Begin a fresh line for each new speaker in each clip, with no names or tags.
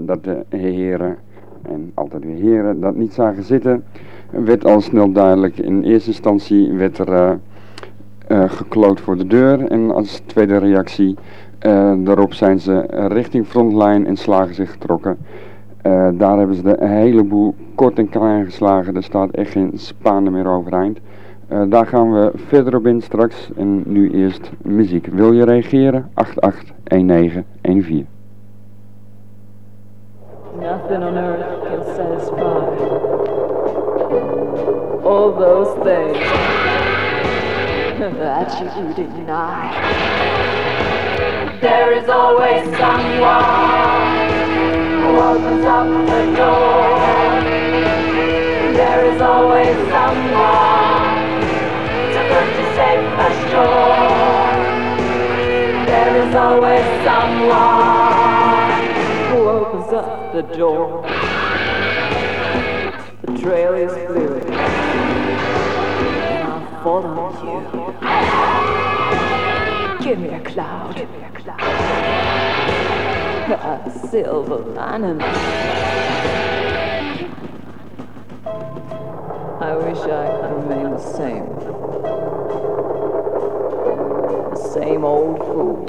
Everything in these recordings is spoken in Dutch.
dat de heren, en altijd weer heren, dat niet zagen zitten, werd al snel duidelijk. In eerste instantie werd er gekloot voor de deur en als tweede reactie daarop zijn ze richting frontline en slagen zich getrokken. Daar hebben ze de heleboel kort en klein geslagen, er staat echt geen Spanen meer overeind. Daar gaan we verder op in straks en nu eerst muziek. Wil je reageren? 881914.
Nothing on earth can satisfy all those things that you deny. There is always someone who opens up the door. There is always someone to put you safe ashore. There is always someone who opens up the door. The trail is blue, and I'll follow you. Give me a cloud, a silver lining. I wish I could remain the same old fool.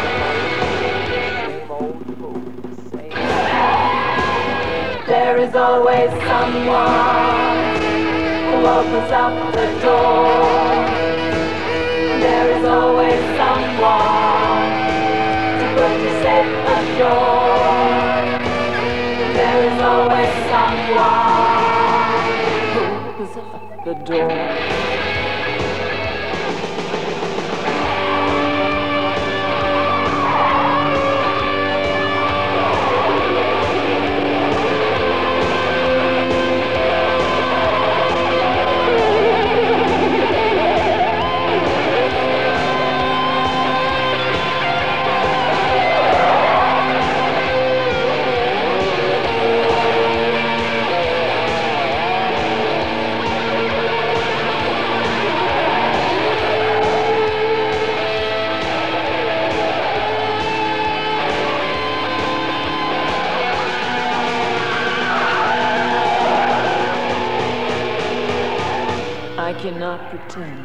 There is always someone who opens up the door. There is always someone to put you safe ashore. There is always someone who opens up the door. I cannot pretend,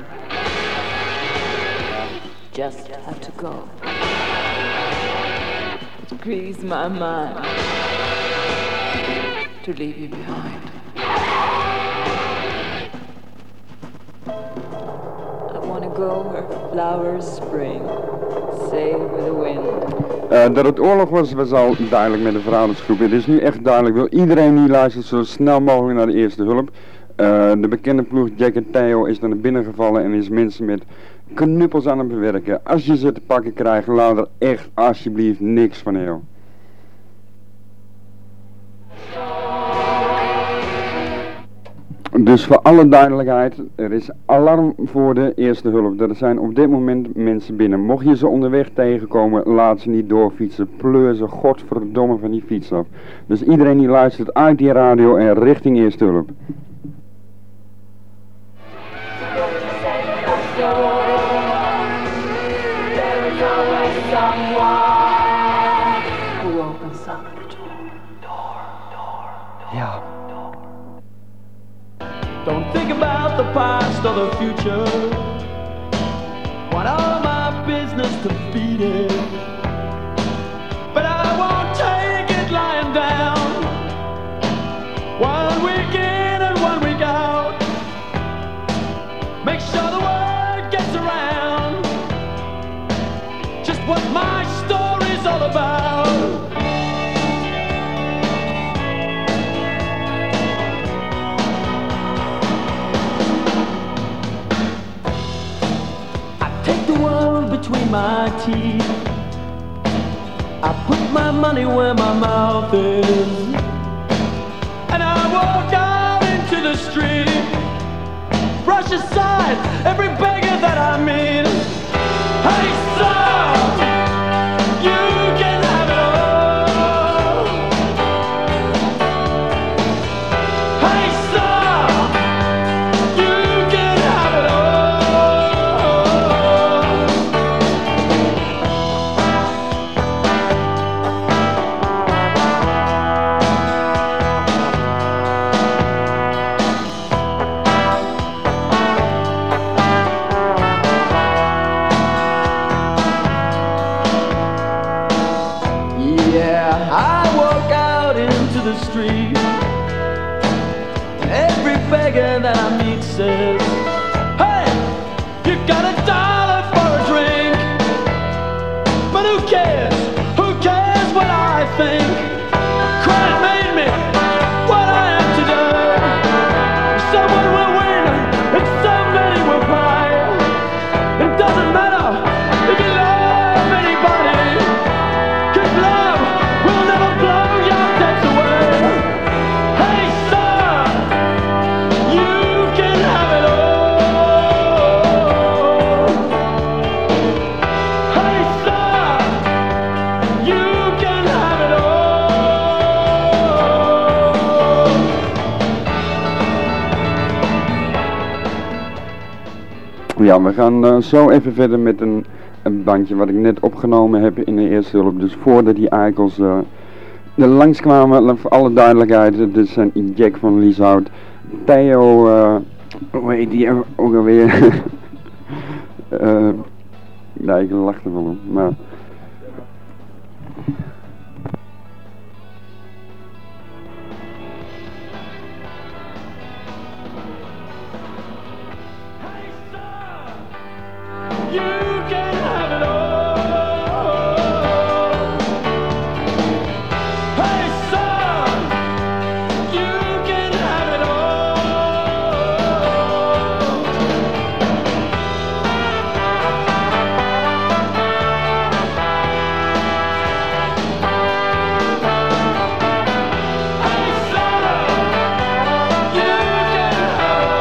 just have to go. It grieves my mind to leave you behind. I want to go where flowers spring, sail with the wind.
Dat het oorlog was al duidelijk met de verhoudingsgroep. Het is nu echt duidelijk. Wil iedereen die luistert zo snel mogelijk naar de eerste hulp. De bekende ploeg Jack en Theo is naar binnen gevallen en is mensen met knuppels aan het bewerken. Als je ze te pakken krijgt, laat er echt alsjeblieft niks van heel. Dus voor alle duidelijkheid, er is alarm voor de eerste hulp. Er zijn op dit moment mensen binnen. Mocht je ze onderweg tegenkomen, laat ze niet doorfietsen. Pleur ze godverdomme van die fiets af. Dus iedereen die luistert uit die radio en richting eerste hulp.
Yeah. Don't think about the past or the future. Want all my business to beat it, but I won't take it lying down. 1 week in and 1 week out. Make sure the word gets around. Just what my story's all about. Between my teeth, I put my money where my mouth is, and I walk out into the street, brush aside every beggar that I meet. Hey sir, you can have it all. Hey sir, you can have it all. I walk out into the street. Every beggar that I meet says, hey, you got $1 for a drink. But who cares? Who cares what I think? Credit made me what I am today. Someone will win and somebody will cry. It doesn't matter if you love anybody, 'cause love will never blow your debts away. Hey son, you can have it all. Hey son, you can have it all.
Ja, we gaan zo even verder met een bandje wat ik net opgenomen heb in de eerste hulp. Dus voordat die eikels er langskwamen, voor alle duidelijkheid, dit zijn Jack van Lieshout, Theo, hoe heet die ook alweer? Nee, ik lach er wel om, maar...
You can have it all. Hey son, you can have it Hey son, you can have it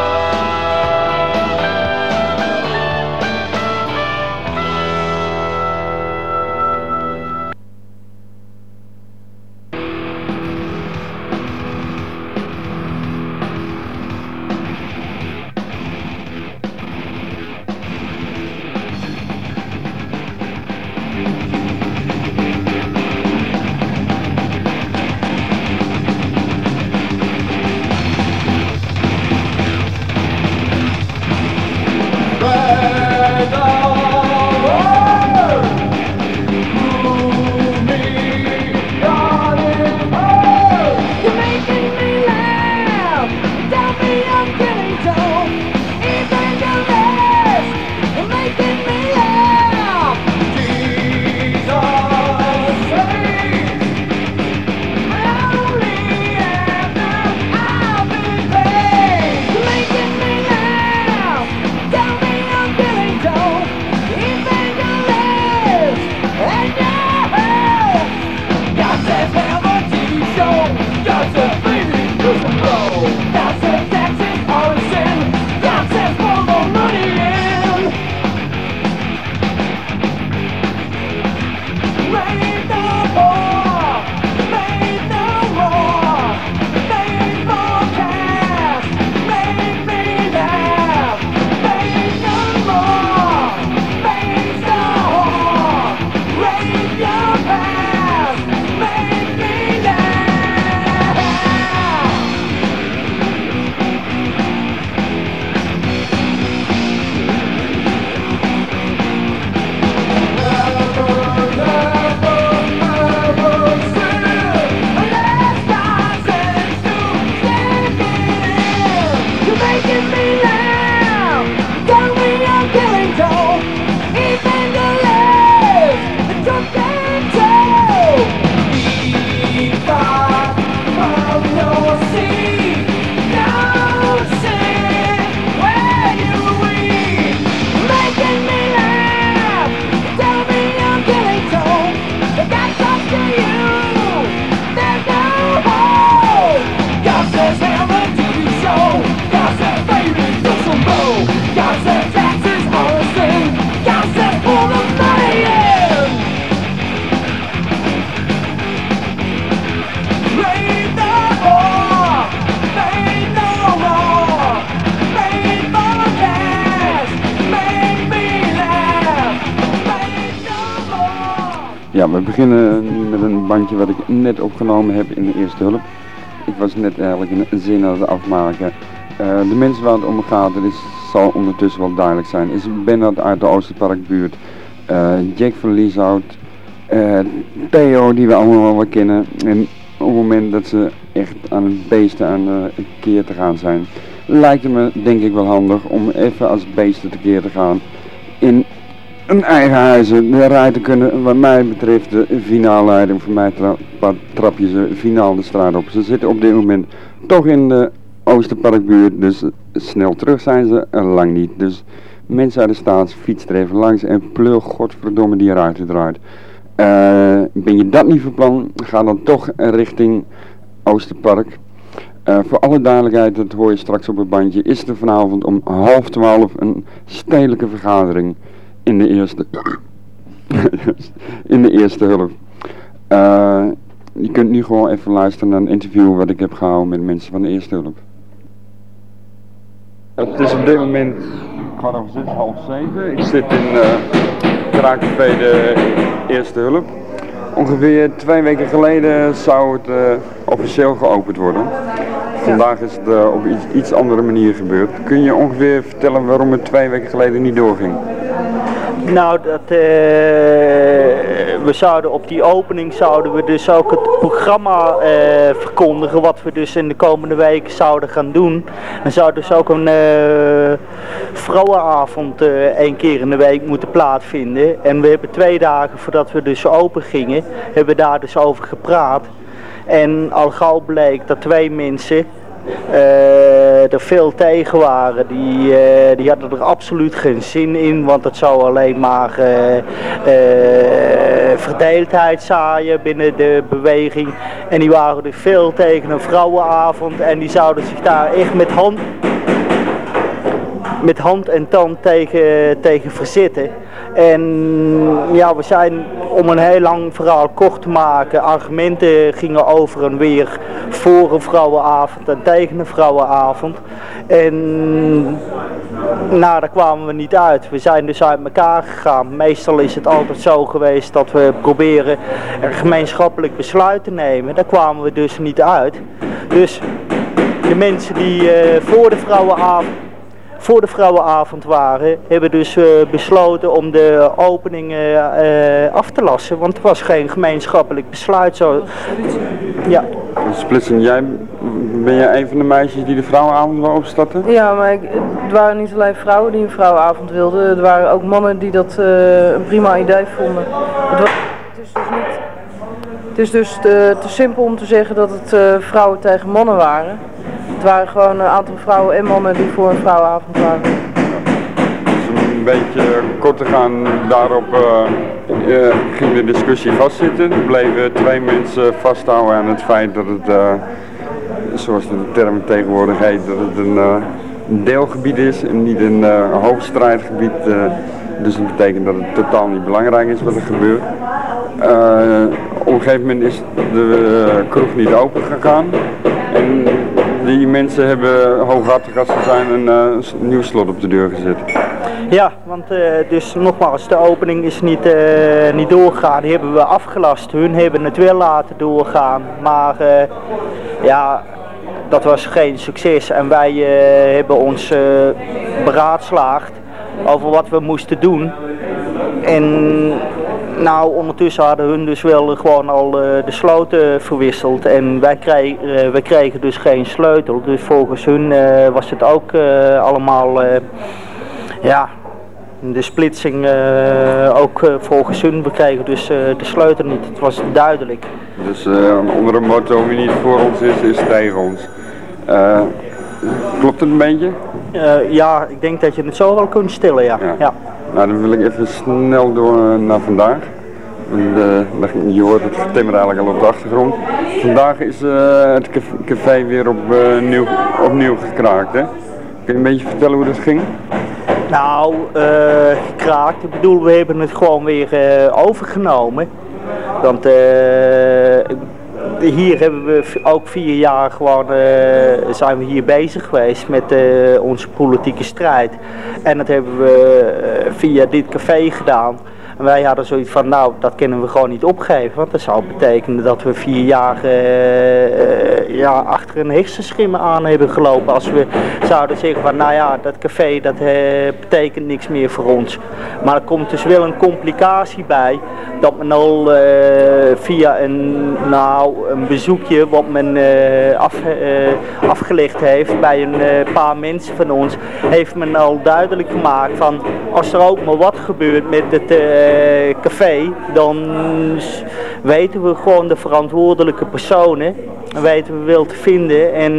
Ja, we beginnen nu met een bandje wat ik net opgenomen heb in de eerste hulp. Ik was net eigenlijk een zin aan het afmaken. De mensen waar het om gaat, zal ondertussen wel duidelijk zijn, is Bernard uit de Oosterparkbuurt, Jack van Lieshout, Theo, die we allemaal wel kennen. En op het moment dat ze echt aan het beesten aan een keer te gaan zijn, lijkt het me denk ik wel handig om even als beesten tekeer te gaan in een eigen huizen de rij te kunnen. Wat mij betreft de finale leiding, voor mij trap je ze finaal de straat op. Ze zitten op dit moment toch in de Oosterparkbuurt, dus snel terug zijn ze lang niet. Dus mensen uit de staat fietsen er even langs en pleur godverdomme die eruit draait. Ben je dat niet van plan, ga dan toch richting Oosterpark. Voor alle duidelijkheid, dat hoor je straks op het bandje, is er vanavond om 11:30 een stedelijke vergadering in de eerste hulp. Je kunt nu gewoon even luisteren naar een interview wat ik heb gehouden met mensen van de eerste hulp. Het is op dit moment 6:30. Ik zit in Kraakcafé de Eerste Hulp. Ongeveer 2 weken geleden zou het officieel geopend worden. Vandaag is het op iets andere manier gebeurd. Kun je ongeveer vertellen waarom het 2 weken geleden niet doorging?
Nou, we zouden op die opening zouden we dus ook het programma verkondigen wat we dus in de komende weken zouden gaan doen. Er zou dus ook een vrouwenavond 1 keer in de week moeten plaatsvinden. En we hebben 2 dagen voordat we dus open gingen, hebben we daar dus over gepraat. En al gauw bleek dat 2 mensen er veel tegen waren. Die hadden er absoluut geen zin in, want het zou alleen maar verdeeldheid zaaien binnen de beweging. En die waren er veel tegen een vrouwenavond en die zouden zich daar echt met hand en tand tegen verzetten. En ja, we zijn, om een heel lang verhaal kort te maken, argumenten gingen over en weer voor een vrouwenavond en tegen een vrouwenavond. En nou, daar kwamen we niet uit. We zijn dus uit elkaar gegaan. Meestal is het altijd zo geweest dat we proberen een gemeenschappelijk besluit te nemen. Daar kwamen we dus niet uit. Dus de mensen die voor de vrouwenavond waren, hebben dus besloten om de opening af te lassen, want er was geen gemeenschappelijk besluit. Zo. Ja.
Splitsing, ben jij een van de meisjes die de vrouwenavond wou opstarten?
Ja, maar het waren niet alleen vrouwen die een vrouwenavond wilden, het waren ook mannen die dat een prima idee vonden. Het is dus te simpel om te zeggen dat het vrouwen tegen mannen waren. Het waren gewoon een aantal vrouwen en mannen die voor een vrouwenavond waren.
Dus om een beetje kort te gaan, daarop ging de discussie vastzitten. Er bleven 2 mensen vasthouden aan het feit dat het, zoals de term tegenwoordig heet, dat het een deelgebied is en niet een hoofdstrijdgebied. Dus dat betekent dat het totaal niet belangrijk is wat er gebeurt. Op een gegeven moment is de kroeg niet open gegaan. En die mensen hebben hooghartig als ze zijn een nieuw slot op de deur gezet.
Ja, want dus nogmaals, de opening is niet doorgegaan. Die hebben we afgelast. Hun hebben het wel laten doorgaan. Maar ja, dat was geen succes. En wij hebben ons beraadslaagd over wat we moesten doen. En nou, ondertussen hadden hun dus wel gewoon al de sloten verwisseld en wij kregen dus geen sleutel. Dus volgens hun was het ook allemaal, ja, de splitsing ook volgens hun. We kregen dus de sleutel niet, het was duidelijk.
Dus onder een motto, wie niet voor ons is tegen ons. Klopt het een beetje?
Ja, ik denk dat je het zo wel kunt stellen, ja. Ja.
Nou, dan wil ik even snel door naar vandaag. Je hoort het timmer eigenlijk al op de achtergrond. Vandaag is het café weer opnieuw gekraakt, hè? Kun je een beetje vertellen hoe dat ging?
Nou, gekraakt. Ik bedoel, we hebben het gewoon weer overgenomen. Want hier hebben we ook 4 jaar gewoon, zijn we hier bezig geweest met onze politieke strijd. En dat hebben we via dit café gedaan. En wij hadden zoiets van, nou, dat kunnen we gewoon niet opgeven. Want dat zou betekenen dat we 4 jaar achter een hersenschimmen aan hebben gelopen. Als we zouden zeggen van, nou ja, dat café, dat betekent niks meer voor ons. Maar er komt dus wel een complicatie bij. Dat men al via een bezoekje wat men afgelegd heeft bij een paar mensen van ons, heeft men al duidelijk gemaakt van, als er ook maar wat gebeurt met het café, dan weten we gewoon de verantwoordelijke personen, weten we wel te vinden en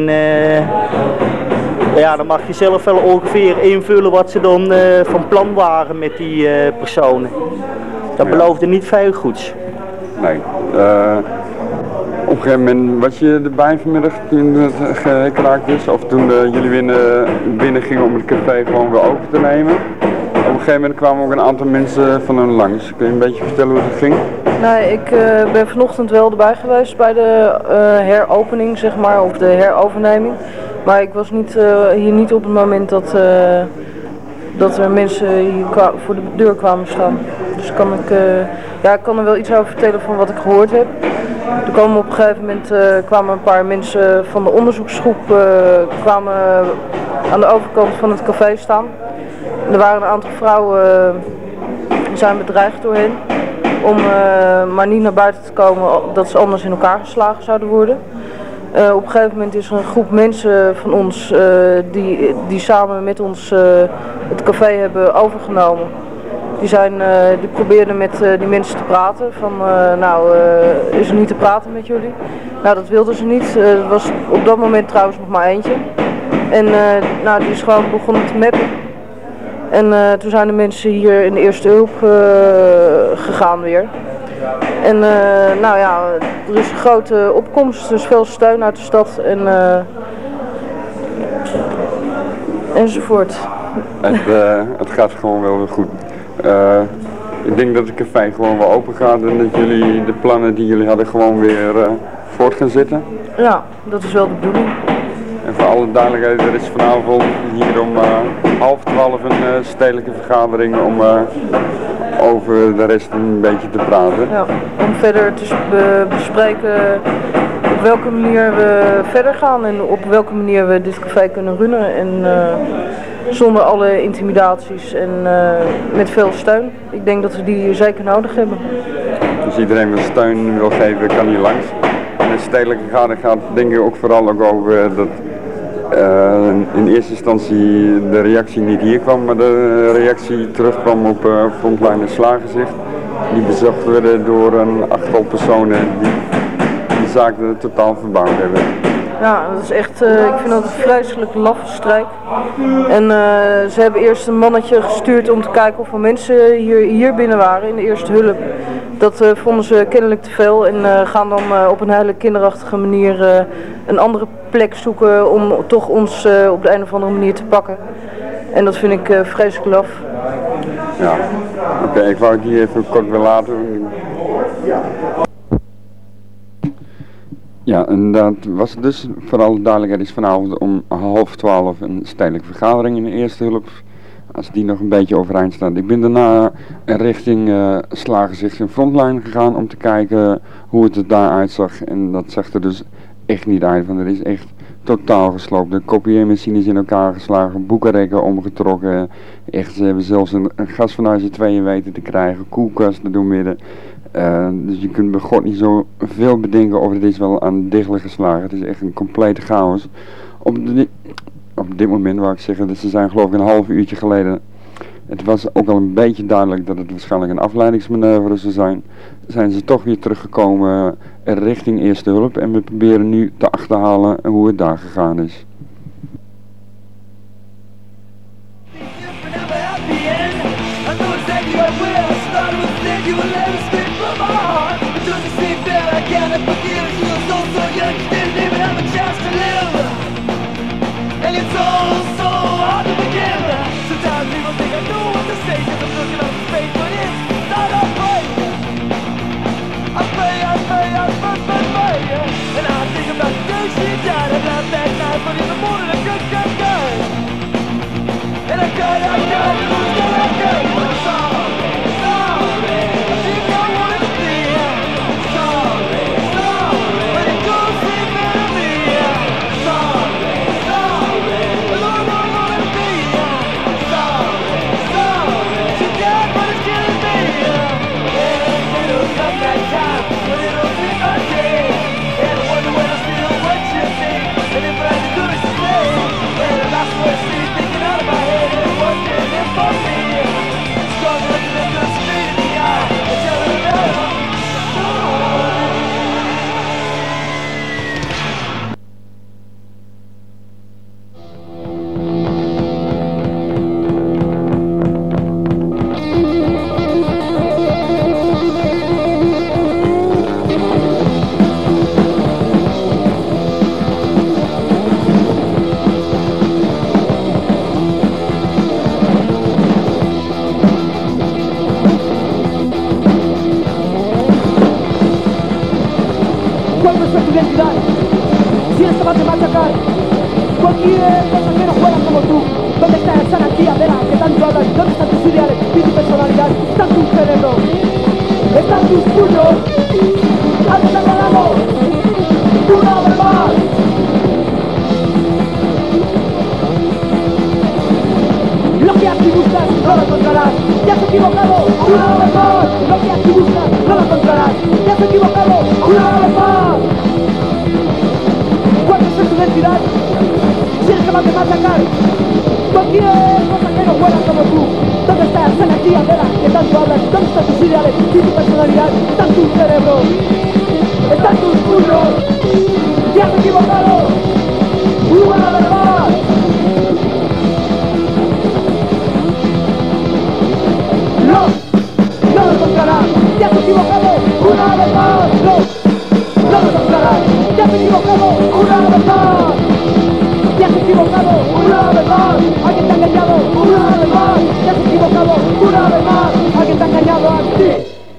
dan mag je zelf wel ongeveer invullen wat ze dan van plan waren met die personen. Dat beloofde niet veel goeds.
Nee. Op een gegeven moment was je erbij vanmiddag toen het geraakt is? Of toen jullie binnen gingen om het café gewoon weer open te nemen? Op een gegeven moment kwamen ook een aantal mensen van hun langs. Kun je een beetje vertellen hoe het ging?
Nee, ik ben vanochtend wel erbij geweest bij de heropening, zeg maar, of de heroverneming. Maar ik was hier niet op het moment dat er mensen hier voor de deur kwamen staan. Dus ik kan er wel iets over vertellen van wat ik gehoord heb. Er kwamen op een gegeven moment een paar mensen van de onderzoeksgroep kwamen aan de overkant van het café staan. Er waren een aantal vrouwen die zijn bedreigd door hen om maar niet naar buiten te komen dat ze anders in elkaar geslagen zouden worden. Op een gegeven moment is er een groep mensen van ons die samen met ons het café hebben overgenomen. Die probeerden met die mensen te praten van is er niet te praten met jullie? Nou, dat wilden ze niet. Er was op dat moment trouwens nog maar eentje. En die is gewoon begonnen te meppen. En toen zijn de mensen hier in de eerste hulp gegaan weer. En er is een grote opkomst, dus veel steun uit de stad enzovoort.
Het gaat gewoon wel weer goed. Ik denk dat het café gewoon wel open gaat en dat jullie de plannen die jullie hadden gewoon weer voort gaan zetten.
Ja, dat is wel de bedoeling.
En voor alle duidelijkheid, er is vanavond hier om 11:30 een stedelijke vergadering om over de rest een beetje te praten.
Ja, om verder te bespreken op welke manier we verder gaan en op welke manier we dit café kunnen runnen. En zonder alle intimidaties en met veel steun. Ik denk dat we die zeker nodig hebben.
Dus iedereen wil steun wil geven, kan hier langs. En de stedelijke vergadering gaat denk ik ook vooral over dat in eerste instantie de reactie niet hier kwam, maar de reactie terugkwam op Frontline Slagenzicht. Die bezocht werden door een 8-tal personen die de zaak totaal verbouwd hebben.
Ja, dat is echt, ik vind dat een vreselijk laffe strijk. En ze hebben eerst een mannetje gestuurd om te kijken of er mensen hier binnen waren in de eerste hulp. Dat vonden ze kennelijk te veel en gaan dan op een hele kinderachtige manier een andere plek zoeken om toch ons op de een of andere manier te pakken. En dat vind ik vreselijk laf.
Ja, oké, ik wou het hier even kort weer laten. Ja, en dat was dus, vooral duidelijkheid is vanavond om 11:30 een stedelijke vergadering in de eerste hulp. Als die nog een beetje overeind staat. Ik ben daarna richting Slagenzicht en Frontline gegaan om te kijken hoe het er daar uitzag. En dat zag er dus echt niet uit, want er is echt totaal gesloopt. De kopieermachines in elkaar geslagen, boekenrekken omgetrokken. Echt, ze hebben zelfs een gas vanuit z'n tweeën weten te krijgen, koelkasten door midden. Dus je kunt bij God niet zo veel bedenken of het is wel aan dichtelijk geslagen. Het is echt een complete chaos. Op dit moment wou ik zeggen, dat ze zijn geloof ik een half uurtje geleden. Het was ook al een beetje duidelijk dat het waarschijnlijk een afleidingsmanoeuvre zou zijn. Zijn ze toch weer teruggekomen richting eerste hulp en we proberen nu te achterhalen hoe het daar gegaan is.
And I cried, puede ser tu identidad. Si eres capaz de machacar cualquier cosa que no juega como tú. ¿Dónde está esa anarquía de la que tanto hablas? ¿Dónde están tus ideales y tu personalidad? Está en tu cerebro, están tus puños. ¡Algo te ha ganado! ¡Una vez más! Lo que aquí buscas no lo encontrarás. Te has equivocado una vez más. Lo que aquí buscas no lo encontrarás. Te has equivocado una vez más. ¿Cuál es tu identidad? Si eres capaz de machacar cualquier cosa que no juega como tú. ¿Dónde está esa energía de la que tanto hablas? ¿Dónde están tus ideales y tu personalidad? Está en tu cerebro, está en tus puños. Te has equivocado una vez más. No lo encontrarás. Te has equivocado una vez más. No lo encontrarás. Te has equivocado una vez más. Te has equivocado una vez más. Alguien te ha engañado una vez más. Te has equivocado una vez más. Alguien te ha engañado a ti.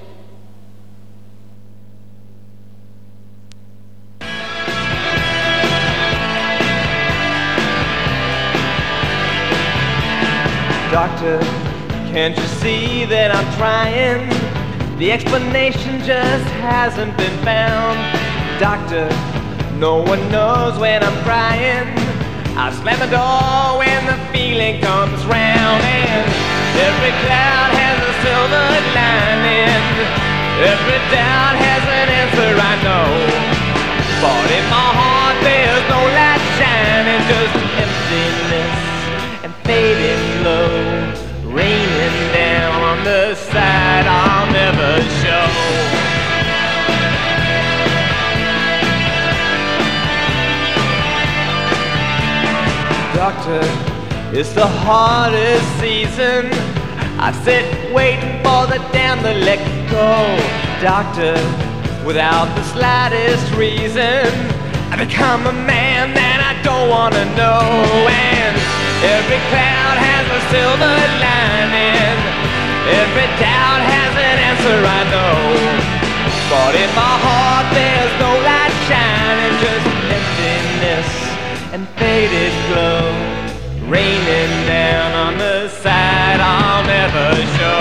Doctor, can't you see that I'm trying? The explanation just hasn't been found. Doctor, no one knows when I'm crying. I slam the door when the feeling comes round. And every cloud has a silver lining. Every doubt has an answer, I know. But in my heart there's no light shining, just emptiness and fading glow, raining down on the side I'll never show. Doctor, it's the hardest season. I sit waiting for the dam to let go. Doctor, without the slightest reason, I become a man that I don't wanna know. And every cloud has a silver lining. Every doubt has an answer, I know. But in my heart there's no light shining, just emptiness and faded glow, raining down on the side I'll never show.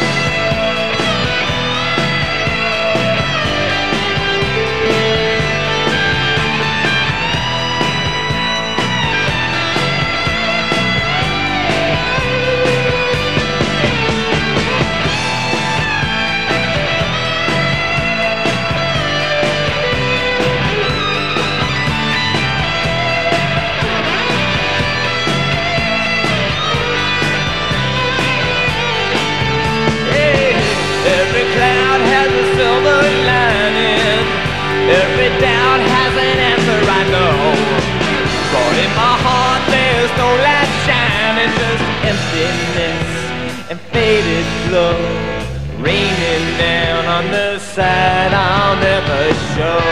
Silver lining. Every doubt has an answer, I know. But in my heart there's no light shining, just emptiness and faded glow, raining down on the side I'll never show.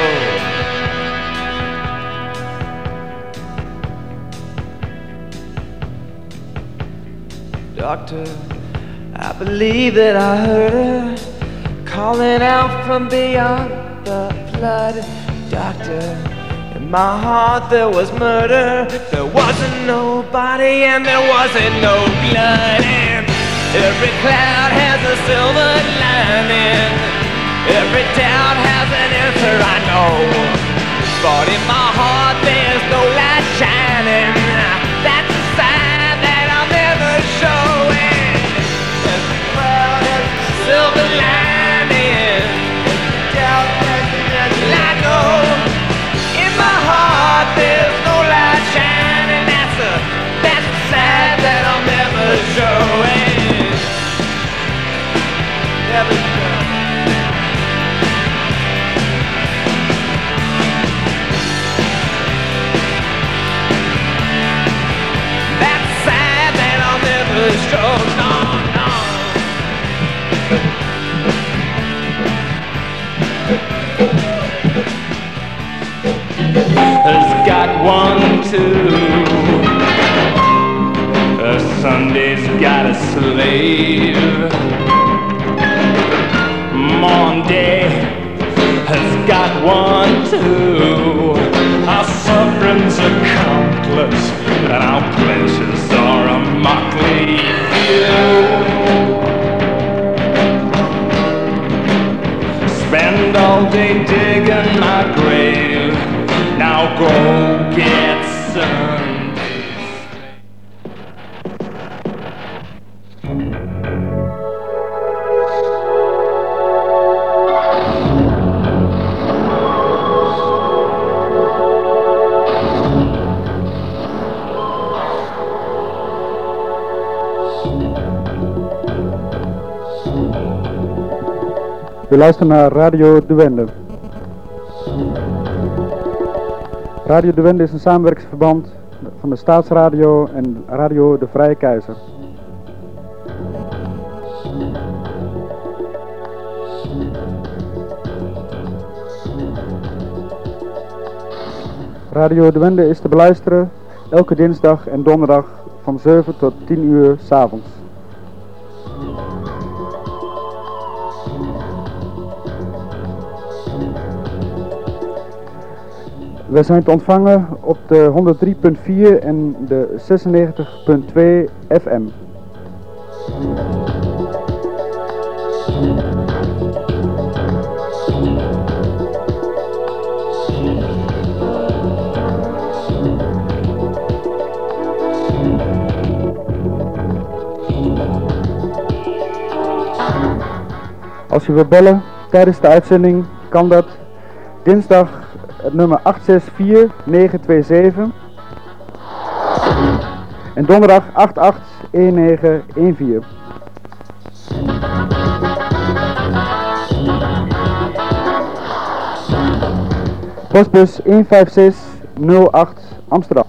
Doctor, I believe that I heard her calling out from beyond the flood. Doctor, in my heart there was murder. There wasn't nobody and there wasn't no blood. And every cloud has a silver lining. Every doubt has an answer, I know. But in my heart there's no light shining. That's a sign that I'll never show. And every cloud has a silver lining. There's no light shining, that's a sign that I'll never show. Never show. That's a sign that I'll never show. No, no.
Has got 1, 2. Sunday's got a slave. Monday has got one too. Our sufferings are countless, and our pleasures are a motley few. Spend all day digging my grave. Now go get some.
We luisteren naar Radio De Wende. Radio De Wende is een samenwerkingsverband van de Staatsradio en Radio De Vrije Keizer. Radio De Wende is te beluisteren elke dinsdag en donderdag van 7 tot 10 uur 's avonds. We zijn te ontvangen op de 103.4 en de 96.2 FM. Als je wilt bellen tijdens de uitzending kan dat dinsdag het nummer 864-927 en donderdag 88-1914. Postbus 15608 Amsterdam.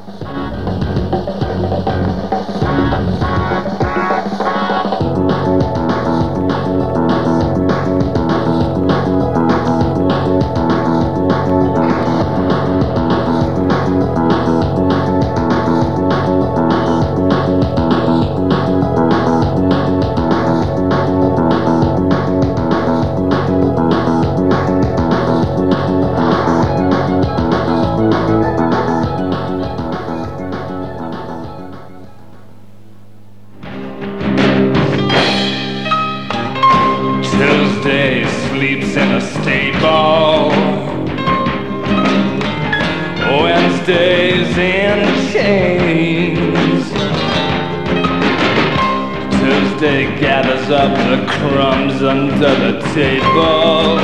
Under the table.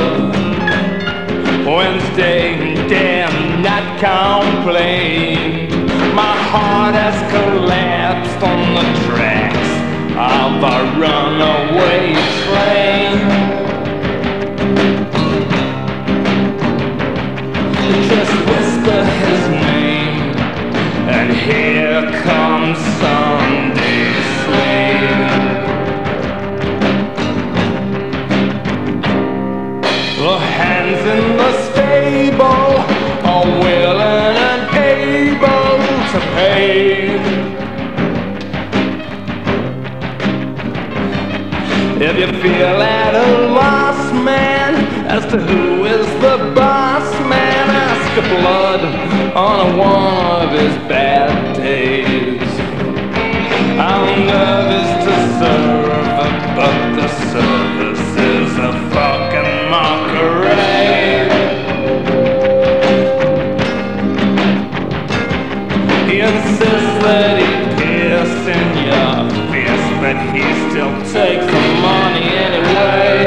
Wednesday, dare not complain. My heart has collapsed on the tracks of a runaway train. Just whisper his name, and here comes Sunday's slave. The hands in the stable are willing and able to pay. If you feel at a loss, man, as to who is the boss, man, ask a blood on one of his bad days. I'm nervous to serve, but the service is a fucking mockery. He insists that he pierce in your fist, but he still takes the money anyway.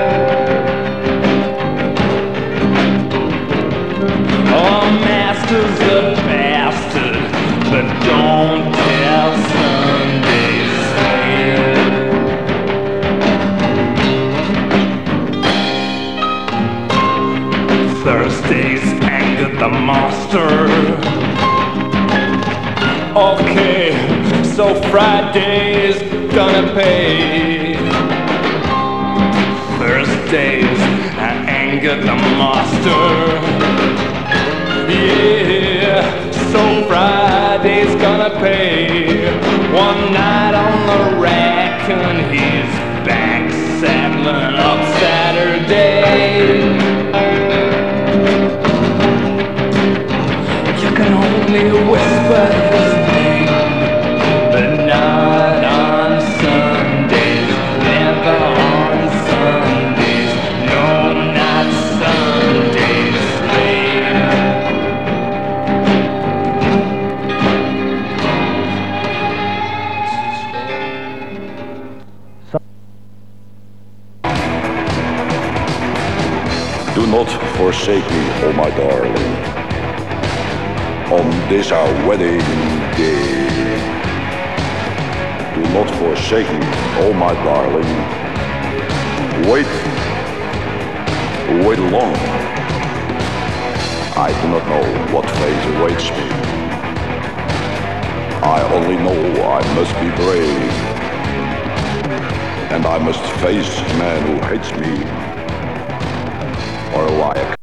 Oh, master's a bastard, but don't tell Sunday's slave. Thursday's angered the master. Okay, so Friday's gonna pay. Thursdays angered the master. Yeah, so Friday's gonna pay. One night on the rack and he's back saddling up Saturday.
forsake me, oh my darling, on this our wedding day. Do not forsake me, oh my darling. Wait long. I do not know what fate awaits me. I only know I must be brave, and I must face a man who hates me, or lie